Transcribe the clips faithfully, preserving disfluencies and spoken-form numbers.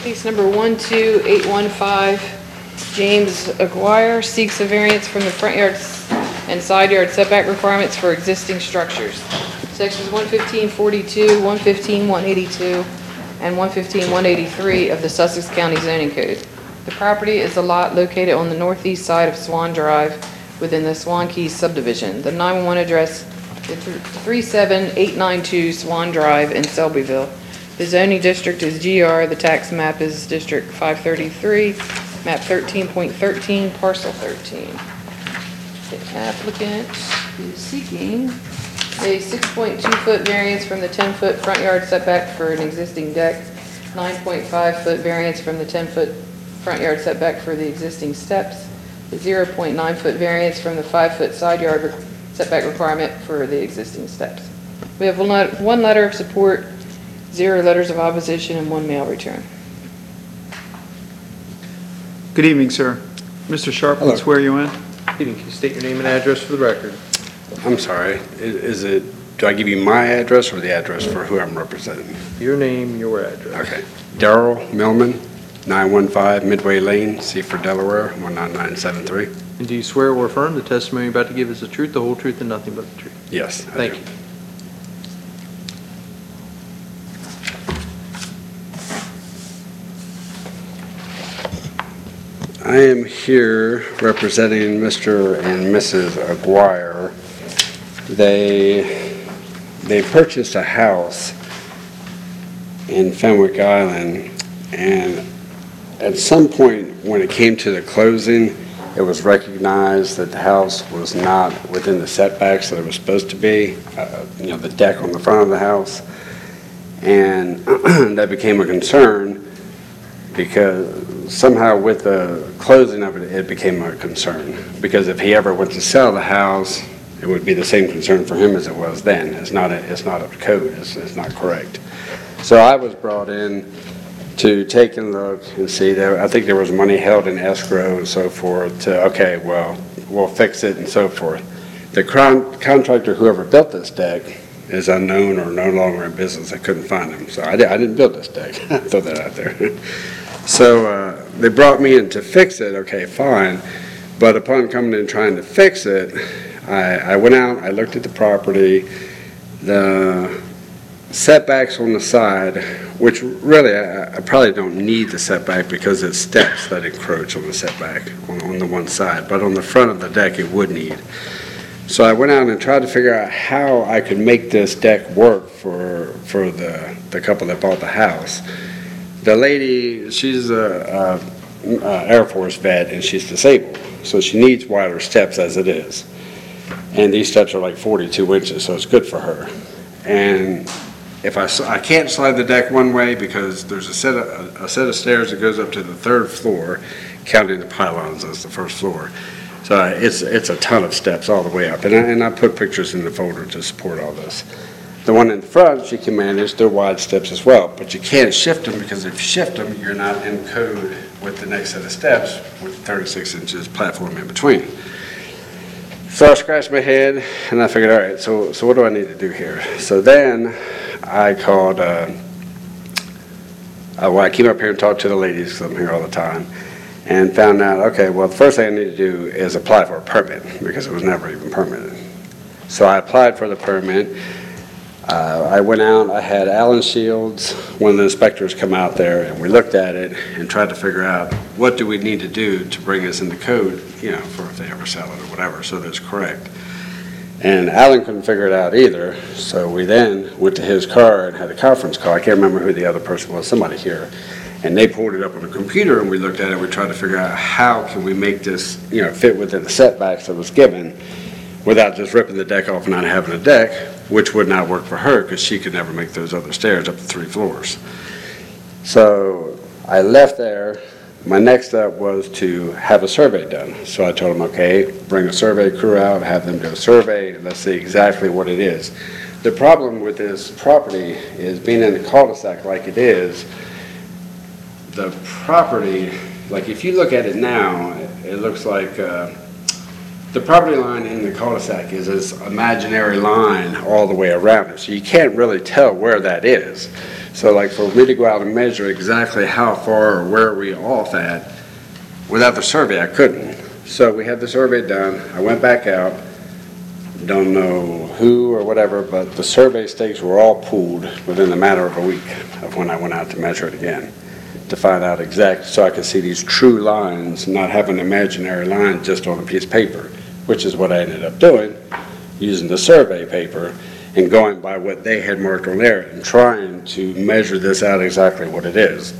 Case number one two eight one five, James Aguirre seeks a variance from the front yard and side yard setback requirements for existing structures. Sections one fifteen forty-two, one fifteen one eighty-two, and one fifteen one eighty-three of the Sussex County Zoning Code. The property is a lot located on the northeast side of Swan Drive within the Swan Keys subdivision. The nine one one address is three seven eight nine two Swan Drive in Selbyville. The zoning district is G R. The tax map is District five thirty-three, map thirteen point thirteen, parcel thirteen. The applicant is seeking a six point two foot variance from the ten foot front yard setback for an existing deck, nine point five foot variance from the ten foot front yard setback for the existing steps, a zero point nine foot variance from the five foot side yard setback requirement for the existing steps. We have one, one letter of support, zero letters of opposition, and one mail return. Good evening, sir. Mister Sharp, Hello. let's swear you in. Good evening. Can you state your name and address for the record? I'm sorry, is, is it, do I give you my address or the address for who I'm representing? Your name, your address. Okay. Darrell Millman, nine one five Midway Lane, Seaford, Delaware, one nine nine seven three. And do you swear or affirm the testimony you're about to give is the truth, the whole truth, and nothing but the truth? Yes, I Thank do. you. I am here representing Mister and Missus Aguirre. They, they purchased a house in Fenwick Island, and at some point when it came to the closing, it was recognized that the house was not within the setbacks that it was supposed to be, uh, you know, the deck on the front of the house. And that became a concern because somehow with the closing of it, it became a concern. Because if he ever went to sell the house, it would be the same concern for him as it was then. It's not a, it's not up to code, it's, it's not correct. So I was brought in to take a look and see that I think there was money held in escrow and so forth to, okay, well, we'll fix it and so forth. The con contractor, whoever built this deck, is unknown or no longer in business. I couldn't find him. So I, di I didn't build this deck. Throw that out there. So uh, they brought me in to fix it. Okay, fine. But upon coming in trying to fix it, I, I went out, I looked at the property, the setbacks on the side, which really I, I probably don't need the setback because it's steps that encroach on the setback on, on the one side, but on the front of the deck it would need. So I went out and tried to figure out how I could make this deck work for, for the, the couple that bought the house. The lady, she's a, a, a Air Force vet and she's disabled, so she needs wider steps as it is. And these steps are like forty-two inches, so it's good for her. And if I, I can't slide the deck one way because there's a set of, a, a set of stairs that goes up to the third floor, counting the pylons as the first floor. So it's, it's a ton of steps all the way up. And I, and I put pictures in the folder to support all this. The one in front, she can manage, they're wide steps as well, but you can't shift them because if you shift them, you're not in code with the next set of steps with thirty-six inches platform in between. So I scratched my head and I figured, all right, so, so what do I need to do here? So then I called, uh, uh, well, I came up here and talked to the ladies because I'm here all the time and found out, okay, well, the first thing I need to do is apply for a permit because it was never even permitted. So I applied for the permit. Uh, I went out, I had Alan Shields, one of the inspectors, come out there and we looked at it and tried to figure out what do we need to do to bring this into code, you know, for if they ever sell it or whatever, so that's correct. And Alan couldn't figure it out either, so we then went to his car and had a conference call. I can't remember who the other person was, somebody here. And they pulled it up on the computer and we looked at it and we tried to figure out how can we make this, you know, fit within the setbacks that was given without just ripping the deck off and not having a deck, which would not work for her because she could never make those other stairs up to three floors. So I left there. My next step was to have a survey done. So I told them, okay, bring a survey crew out, have them do a survey, and let's see exactly what it is. The problem with this property is being in a cul-de-sac like it is, the property, like if you look at it now, it looks like uh, The property line in the cul-de-sac is this imaginary line all the way around it, so you can't really tell where that is. So like for me to go out and measure exactly how far or where we off at, without the survey, I couldn't. So we had the survey done, I went back out, don't know who or whatever, but the survey stakes were all pulled within a matter of a week of when I went out to measure it again, to find out exact, so I could see these true lines, not have an imaginary line just on a piece of paper, which is what I ended up doing, using the survey paper and going by what they had marked on there and trying to measure this out exactly what it is.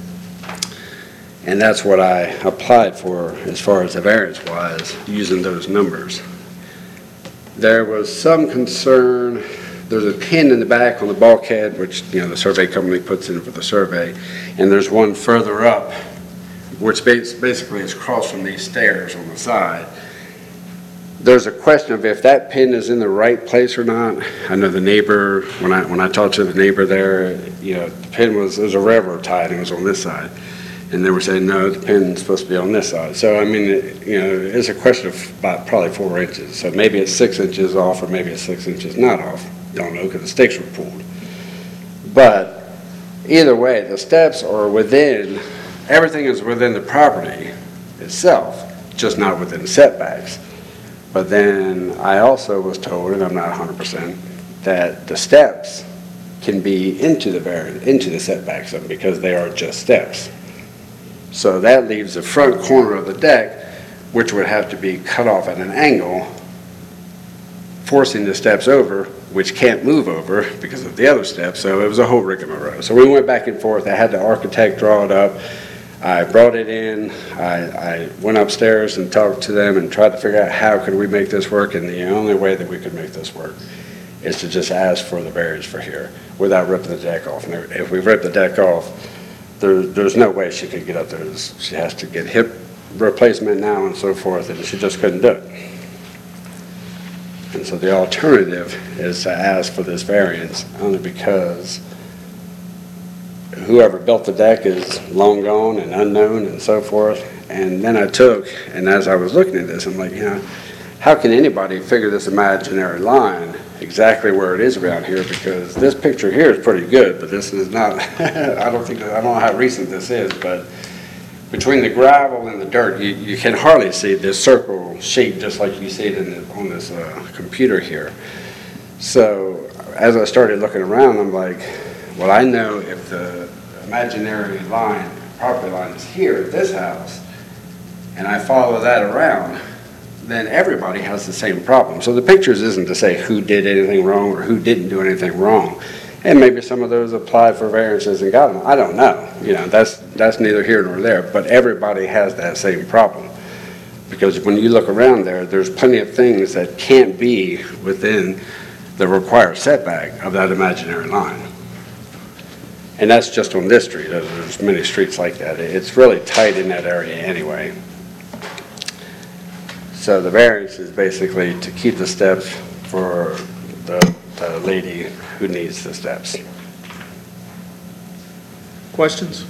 And that's what I applied for as far as the variance was, using those numbers. There was some concern, there's a pin in the back on the bulkhead, which, you know, the survey company puts in for the survey, and there's one further up, which bas- basically is across from these stairs on the side. There's a question of if that pin is in the right place or not. I know the neighbor, when I when I talked to the neighbor there, you know, the pin was, there was a railroad tie and it was on this side. And they were saying, no, the pin's supposed to be on this side. So, I mean, it, you know, it's a question of about probably four inches. So maybe it's six inches off or maybe it's six inches not off. Don't know because the stakes were pulled. But either way, the steps are within, everything is within the property itself, just not within the setbacks. But then I also was told, and I'm not one hundred percent, that the steps can be into the variance, into the setbacks of them because they are just steps. So that leaves the front corner of the deck, which would have to be cut off at an angle, forcing the steps over, which can't move over because of the other steps. So it was a whole rigmarole. So we went back and forth. I had the architect draw it up. I brought it in, I, I went upstairs and talked to them and tried to figure out how could we make this work, and the only way that we could make this work is to just ask for the variance for here without ripping the deck off. And if we rip the deck off, there, there's no way she could get up there. She has to get hip replacement now and so forth, and she just couldn't do it. And so the alternative is to ask for this variance only because whoever built the deck is long gone and unknown and so forth. And then I took, and as I was looking at this, I'm like, you know, how can anybody figure this imaginary line exactly where it is around here? Because this picture here is pretty good, but this is not, I don't think, I don't know how recent this is, but between the gravel and the dirt, you, you can hardly see this circle shape just like you see it in the, on this uh, computer here. So as I started looking around, I'm like, well, I know if the imaginary line, property line is here at this house, and I follow that around, then everybody has the same problem. So the pictures isn't to say who did anything wrong or who didn't do anything wrong. And maybe some of those applied for variances and got them. I don't know. You know, that's that's neither here nor there. But everybody has that same problem. Because when you look around there, there's plenty of things that can't be within the required setback of that imaginary line. And that's just on this street. There's many streets like that. It's really tight in that area anyway. So the variance is basically to keep the steps for the, the lady who needs the steps. Questions?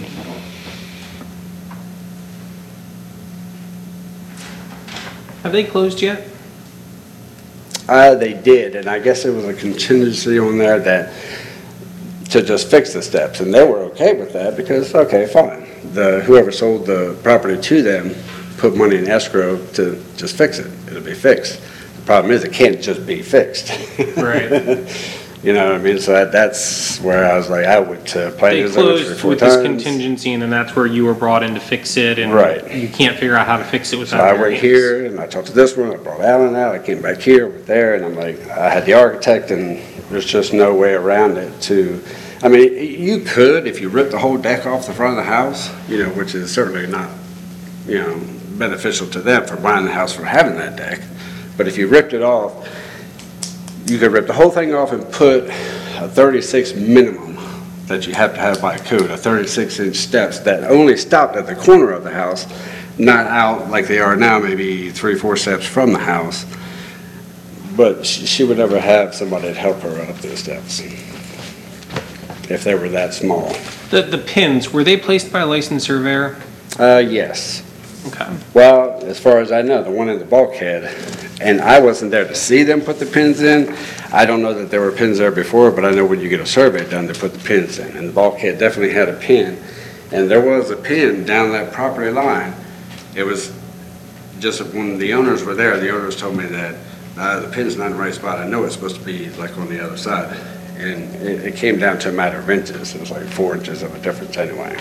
Have they closed yet? Uh, they did, and I guess there was a contingency on there that to just fix the steps, and they were okay with that because, okay, fine. The, whoever sold the property to them put money in escrow to just fix it. It'll be fixed. The problem is it can't just be fixed. Right. You know what I mean? So that, that's where I was like, I went to play They this over three or closed four with times. this contingency, and then that's where you were brought in to fix it, and Right. you can't figure out how to fix it So without I went variance. here and I talked to this one, I brought Alan out, I came back here, went there, and I'm like, I had the architect, and there's just no way around it to, I mean, you could if you ripped the whole deck off the front of the house, you know, which is certainly not, you know, beneficial to them for buying the house for having that deck. But if you ripped it off, you could rip the whole thing off and put a thirty-six minimum that you have to have by code, a thirty-six inch steps that only stopped at the corner of the house, not out like they are now, maybe three, four steps from the house. But she, she would never have somebody to help her up those steps if they were that small. The, the pins, were they placed by a licensed surveyor? Uh, yes. Okay. Well, as far as I know, the one in the bulkhead, and I wasn't there to see them put the pins in. I don't know that there were pins there before, but I know when you get a survey done, they put the pins in. And the bulkhead definitely had a pin. And there was a pin down that property line. It was just when the owners were there, the owners told me that uh, the pin's not in the right spot. I know it's supposed to be like on the other side. And it, it came down to a matter of inches. It was like four inches of a difference anyway.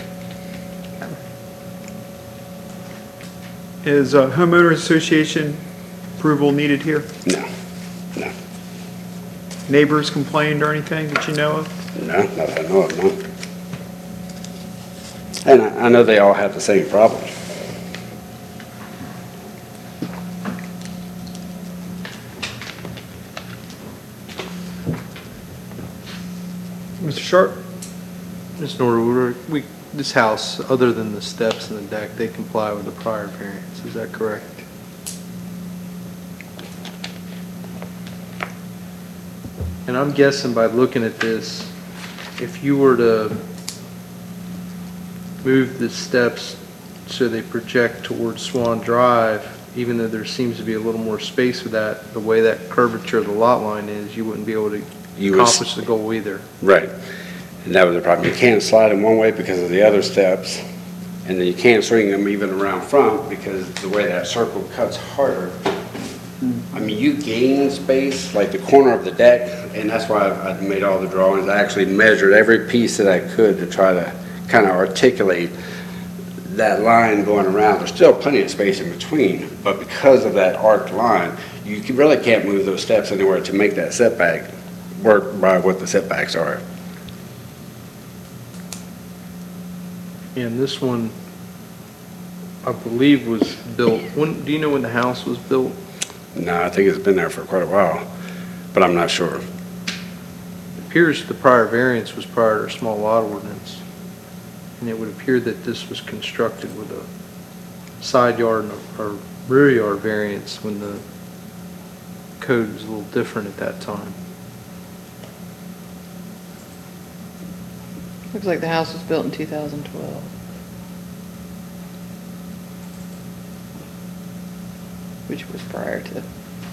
Is a homeowners association approval needed here? No, no, Neighbors complained or anything that you know of? no, not that I know of, no. And I, I know they all have the same problem. Mister Sharp? Miz Norwood, we, this house, other than the steps and the deck, they comply with the prior variance, is that correct? And I'm guessing by looking at this, if you were to move the steps so they project towards Swan Drive, even though there seems to be a little more space with that, the way that curvature of the lot line is, you wouldn't be able to You would s- accomplish the goal either. Right. And that was the problem. You can't slide them one way because of the other steps, and then you can't swing them even around front because the way that circle cuts harder. I mean, you gain space, like the corner of the deck, and that's why I I made all the drawings. I actually measured every piece that I could to try to kind of articulate that line going around. There's still plenty of space in between, but because of that arced line, you can- really can't move those steps anywhere to make that setback work by what the setbacks are. And this one, I believe, was built, when, do you know when the house was built? No, I think it's been there for quite a while, but I'm not sure. It appears the prior variance was prior to a small lot ordinance. And it would appear that this was constructed with a side yard and a- or rear yard variance when the code was a little different at that time. Looks like the house was built in two thousand twelve. Which was prior to.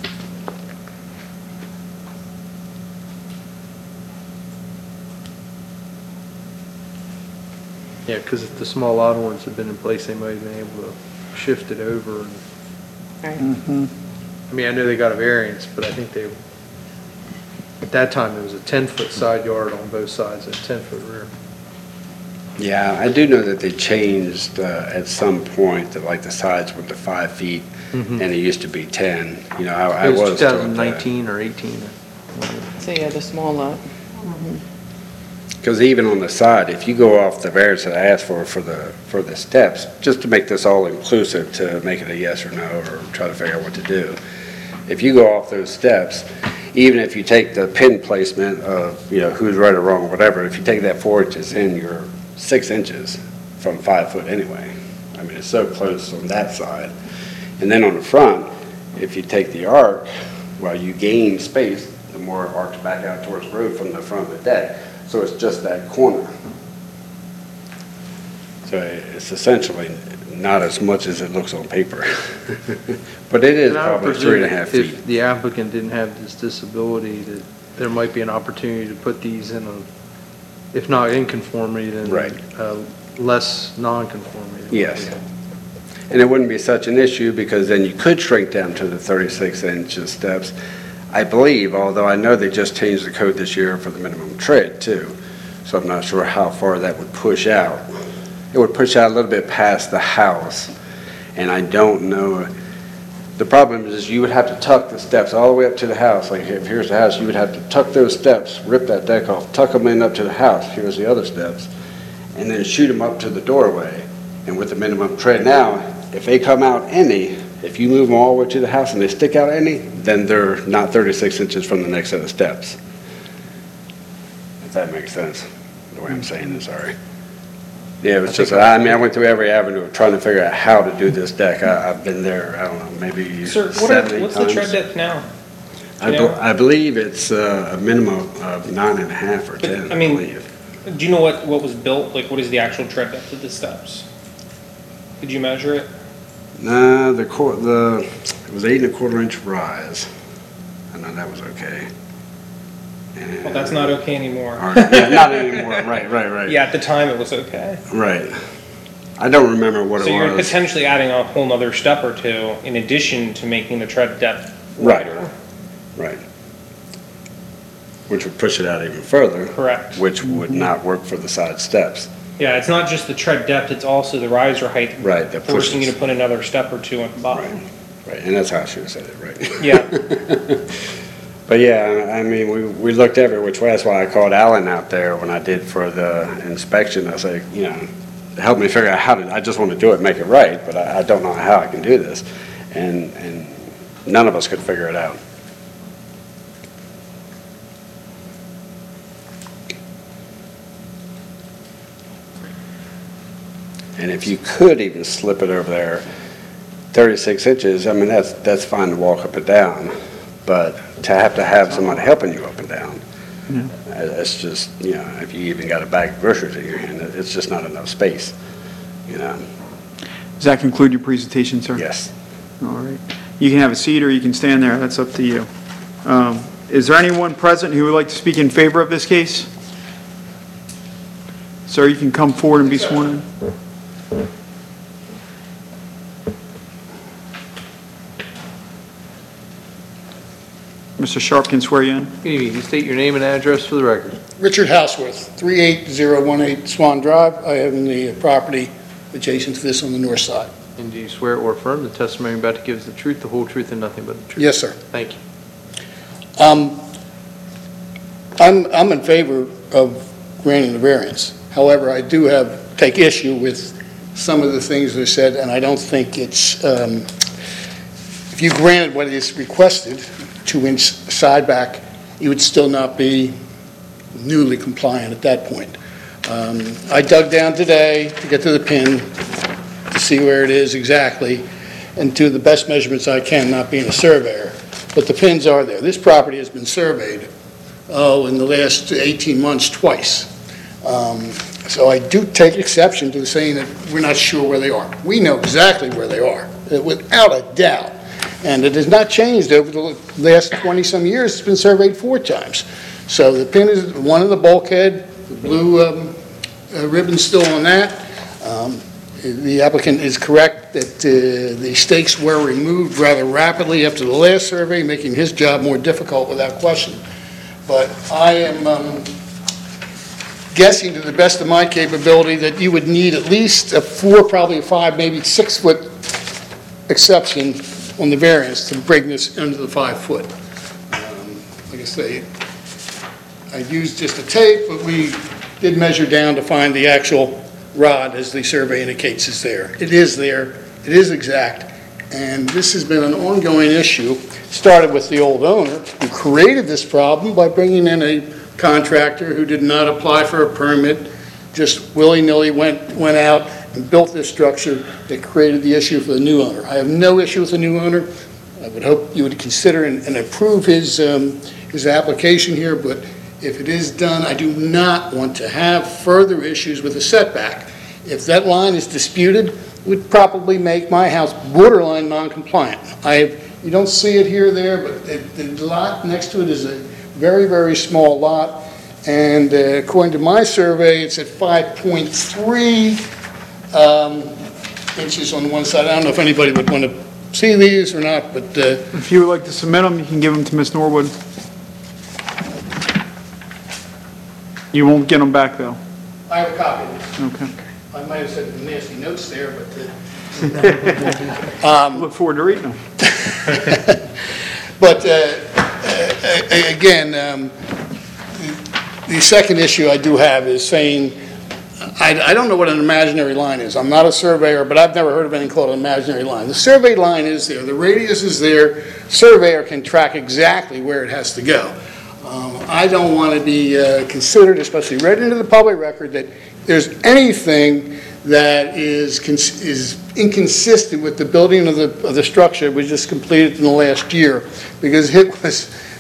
Yeah, because if the small lot ordinance had been in place, they might have been able to shift it over. and- Right. I mean, I know they got a variance, but I think they, at that time, it was a ten-foot side yard on both sides and a ten-foot rear. Yeah, I do know that they changed uh, at some point that like the sides went to five feet Mhm. and it used to be ten. You know, I I It was was taught twenty that. nineteen or eighteen. So yeah, the small lot. Because even on the side, if you go off the variance that I asked for, for the, for the steps, just to make this all inclusive, to make it a yes or no, or try to figure out what to do. If you go off those steps, even if you take the pin placement of, you know, who's right or wrong or whatever, if you take that four inches in, you're six inches from five foot anyway. I mean, it's so close on that side. And then on the front, if you take the arc, well, you gain space, the more it arcs back out towards the road from the front of the deck. So it's just that corner. So it's essentially not as much as it looks on paper. But it is And I would probably three and a presume half feet. If the applicant didn't have this disability, that there might be an opportunity to put these in a, if not in conformity, then Right. uh, less non-conformity. Yes. And it wouldn't be such an issue because then you could shrink down to the thirty-six inch steps. I believe, although I know they just changed the code this year for the minimum tread too. So I'm not sure how far that would push out. It would push out a little bit past the house. And I don't know, the problem is you would have to tuck the steps all the way up to the house. Like if here's the house, you would have to tuck those steps, rip that deck off, tuck them in up to the house. Here's the other steps. And then shoot them up to the doorway. And with the minimum tread now, if they come out any, if you move them all the way to the house and they stick out any, then they're not thirty-six inches from the next set of steps. If that makes sense, the way I'm saying it, sorry. Yeah, it was just, I mean, I went through every avenue of trying to figure out how to do this deck. I, I've been there, I don't know, maybe Sir, what seven, are, eight what's the tread times. depth now? I, you be- know? I believe it's uh, a minimum of nine and a half or But, ten, I I mean- believe. Do you know what, what was built? Like, what is the actual tread depth of the steps? Did you measure it? Nah, the quar the, it was eight and a quarter inch rise. I know that was okay. And- Well, that's not okay anymore. Or- Yeah, not anymore, right, right, right. Yeah, at the time it was okay. Right. I don't remember what So it you're was. potentially adding a whole nother step or two in addition to making the tread depth Right. wider. Right. Which would push it out even further. Correct. Which would not work for the side steps. Yeah, it's not just the tread depth, it's also the riser height. Right, that Forcing you pushes. to put another step or two at the bottom. Right, right, and that's how I should have said it, right? Yeah. But yeah, I mean, we, we looked every which way. That's why I called Alan out there when I did for the inspection. I said, you know, help me figure out how to, I just want to do it, make it right, but I, I don't know how I can do this. And, and none of us could figure it out. And if you could even slip it over there, thirty-six inches, I mean, that's, that's fine to walk up and down. But to have to have someone helping you up and down, Yeah. uh, it's just, you know, if you even got a bag of groceries in your hand, it- it's just not enough space, you know? Does that conclude your presentation, sir? Yes. All right. You can have a seat or you can stand there. That's up to you. Um, Is there anyone present who would like to speak in favor of this case? Sir, you can come forward and be sworn in. Mister Sharp can swear you in. Good evening. Can you state your name and address for the record? Richard Houseworth, three eight zero one eight Swan Drive. I own the property adjacent to this on the north side. And do you swear or affirm the testimony you're about to give is the truth, the whole truth, and nothing but the truth? Yes, sir. Thank you. Um, I'm, I'm in favor of granting the variance. However, I do have, take issue with some of the things that are said, and I don't think it's, um, if you granted what is requested, two-inch side back, you would still not be newly compliant at that point. Um, I dug down today to get to the pin, to see where it is exactly, and do the best measurements I can, not being a surveyor. But the pins are there. This property has been surveyed, oh, in the last eighteen months twice. Um, So I do take exception to saying that we're not sure where they are. We know exactly where they are, uh, without a doubt. And it has not changed over the last twenty-some years. It's been surveyed four times. So the pin is one of the bulkhead, the blue um, uh, ribbon's still on that. Um, The applicant is correct that uh, the stakes were removed rather rapidly after the last survey, making his job more difficult without question. But I am um, guessing to the best of my capability that you would need at least a four, probably a five, maybe six-foot exception on the variance to bring this under the five-foot. Um, Like I say, I used just a tape, but we did measure down to find the actual rod, as the survey indicates, is there. It is there, it is exact, and this has been an ongoing issue. Started with the old owner, who created this problem by bringing in a contractor who did not apply for a permit, just willy-nilly went, went out and built this structure that created the issue for the new owner. I have no issue with the new owner. I would hope you would consider and, and approve his, um, his application here, but if it is done, I do not want to have further issues with the setback. If that line is disputed, it would probably make my house borderline non-compliant. I have, you don't see it here or there, but the, the lot next to it is a very, very small lot, and uh, according to my survey, it's at five point three um, inches on one side. I don't know if anybody would want to see these or not, but uh, If you would like to submit them, you can give them to Miz Norwood. You won't get them back, though. I have a copy of this. Okay. I might have said nasty notes there, but uh, Look forward to reading them. But uh, uh, again, um, the second issue I do have is saying, I, I don't know what an imaginary line is. I'm not a surveyor, but I've never heard of anything called an imaginary line. The survey line is there, the radius is there, surveyor can track exactly where it has to go. Um, I don't want to be uh, considered, especially read into the public record, that there's anything that is cons is inconsistent with the building of the, of the structure we just completed in the last year, because it was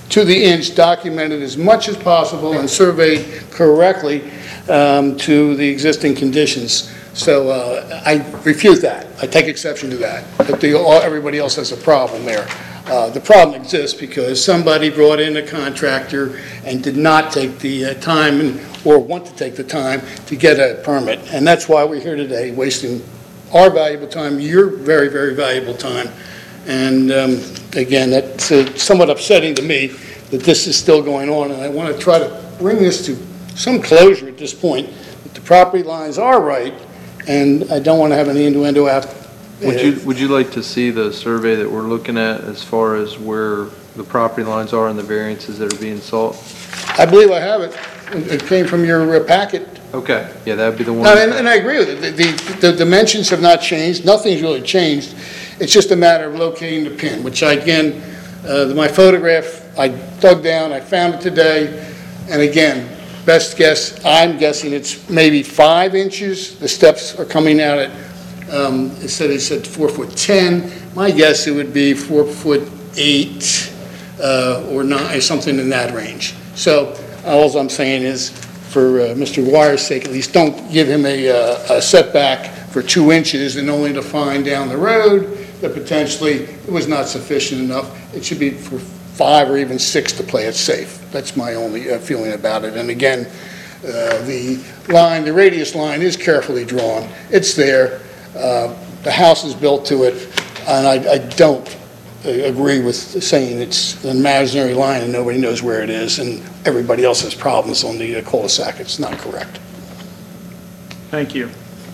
to the inch, documented as much as possible and surveyed correctly um, to the existing conditions. So uh, I refute that. I take exception to that, that the, all, everybody else has a problem there. Uh, the problem exists because somebody brought in a contractor and did not take the uh, time and, or want to take the time to get a permit. And that's why we're here today, wasting our valuable time, your very, very valuable time. And um, again, that's uh, somewhat upsetting to me that this is still going on, and I want to try to bring this to some closure at this point, that the property lines are right, and I don't want to have any innuendo out. Would you, would you like to see the survey that we're looking at as far as where the property lines are and the variances that are being sought? I believe I have it. It came from your uh, packet. Okay, yeah, that'd be the one. No, and, and I agree with it. The, the, the dimensions have not changed. Nothing's really changed. It's just a matter of locating the pin, which I, again, uh, my photograph, I dug down, I found it today, and again, best guess, I'm guessing it's maybe five inches. The steps are coming out at, um, it said, it said four foot ten. My guess it would be four foot eight uh, or nine, something in that range. So all I'm saying is, for uh, Mister Dwyer's sake, at least don't give him a, uh, a setback for two inches and only to find down the road that potentially it was not sufficient enough. It should be for five or even six to play it safe. That's my only uh, feeling about it. And again, uh, the line, the radius line is carefully drawn. It's there. Uh, the house is built to it, and I, I don't uh, agree with saying it's an imaginary line and nobody knows where it is, and everybody else has problems on the uh, cul-de-sac. It's not correct. Thank you.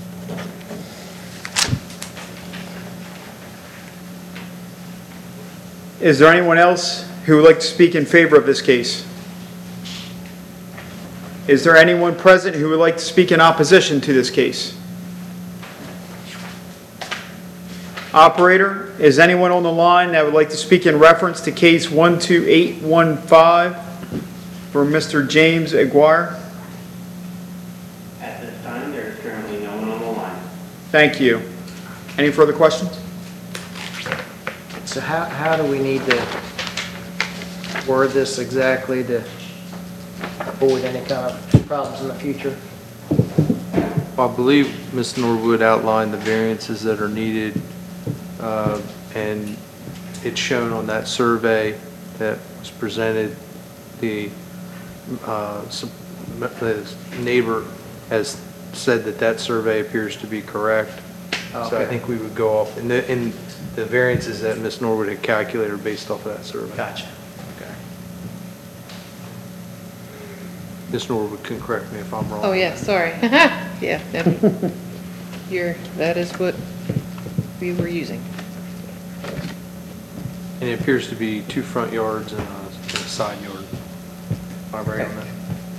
Is there anyone else who would like to speak in favor of this case? Is there anyone present who would like to speak in opposition to this case? Operator, is anyone on the line that would like to speak in reference to case one two eight one five for Mister James Aguirre? At this time, there is currently no one on the line. Thank you. Any further questions? So how, how do we need to word this exactly to avoid any kind of problems in the future? I believe Miz Norwood outlined the variances that are needed, uh, and it's shown on that survey that was presented. The, uh, some- the neighbor has said that that survey appears to be correct. So I Okay. think we would go off, and the, and the variances that Miz Norwood had calculated are based off of that survey. Gotcha. Okay. Miz Norwood can correct me if I'm wrong. Oh, yeah, sorry. Yeah, that- you're, that is what we were using. And it appears to be two front yards and a, and a side yard. Am I right on that?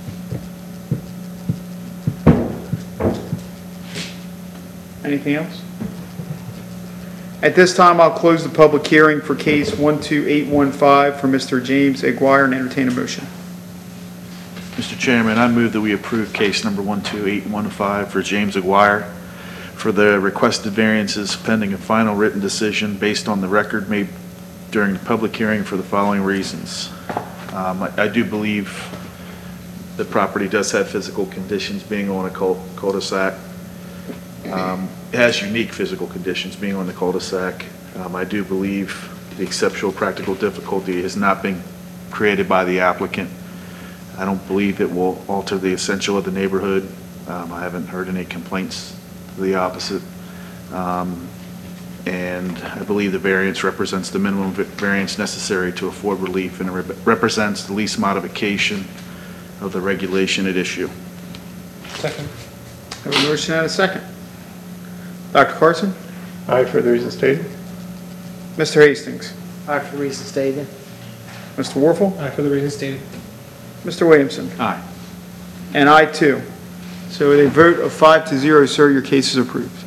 Anything else? At this time, I'll close the public hearing for case one two eight one five for Mister James Aguirre and entertain a motion. Mister Chairman, I move that we approve case number one two eight one five for James Aguirre for the requested variances pending a final written decision based on the record made during the public hearing for the following reasons. Um, I, I do believe the property does have physical conditions being on a cul- cul-de-sac. Um, It has unique physical conditions being on the cul-de-sac. Um, I do believe the exceptional practical difficulty has not been created by the applicant. I don't believe it will alter the essential of the neighborhood. Um, I haven't heard any complaints to the opposite. Um, And I believe the variance represents the minimum va- variance necessary to afford relief, and it rep- represents the least modification of the regulation at issue. Second. Have a motion and a second. Doctor Carson? Aye, for the reasons stated. Mister Hastings? Aye, for the reasons stated. Mister Warfel? Aye, for the reasons stated. Mister Williamson? Aye. And I too. So with a vote of five to zero, sir, your case is approved.